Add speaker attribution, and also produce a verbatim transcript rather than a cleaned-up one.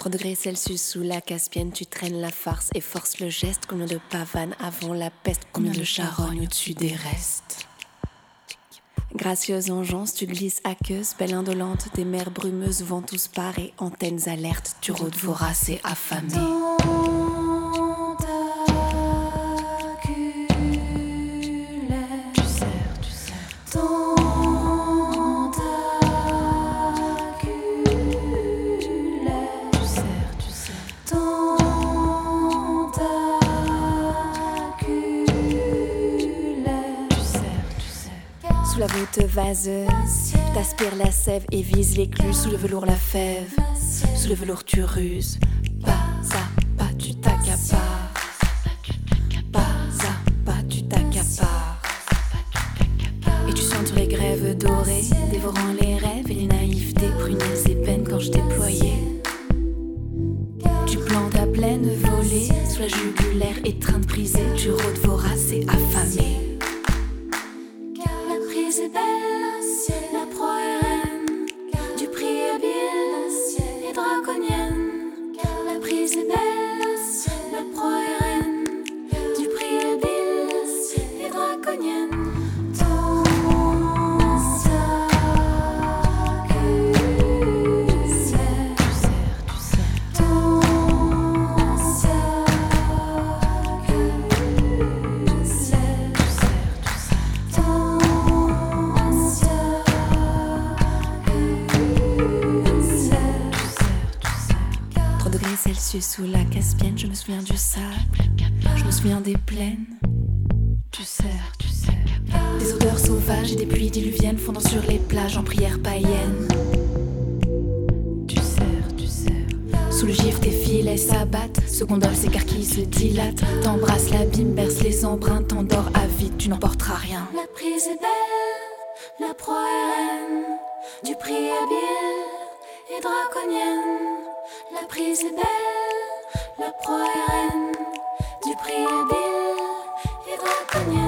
Speaker 1: Trois degrés Celsius sous la Caspienne, tu traînes la farce et force le geste. Combien de pavanes avant la peste, combien de charognes au-dessus des restes. Gracieuse engeance, tu glisses aqueuse, belle indolente, des mers brumeuses, vent tous parts et antennes alertes, tu rôdes vorace et affamé. Sous la voûte vaseuse, t'aspires la sève et vise l'écluse. Sous le velours la fève, sous le velours tu ruses. Pas à pas tu t'accapares, pas à pas tu t'accapares. Et tu sens tous les grèves dorées, dévorant les rêves et les naïvetés, prunelles et peines quand je déployais. Tu plantes à pleine volée, sous la jugulaire étreinte brisée, tu rôdes vorace et affamé.
Speaker 2: C'est belle, la proie est reine, du prix habile et draconienne. La prise est belle, la proie est reine, du prix habile et draconienne.
Speaker 1: Celsius sous la Caspienne, je me souviens du sable, je me souviens des plaines, du cerf, du cerf. Des odeurs sauvages et des pluies diluviennes fondant sur les plages en prière païenne. Du cerf, du cerf. Sous le givre tes filets s'abattent, se gondolent, s'écarquillent, se dilatent. T'embrasses l'abîme, berce les embruns, t'endors avide, tu n'emporteras rien.
Speaker 2: La prise est belle, la proie est reine, du prix habile et draconienne. La prise est belle, la proie est reine, du prix habile et draconienne.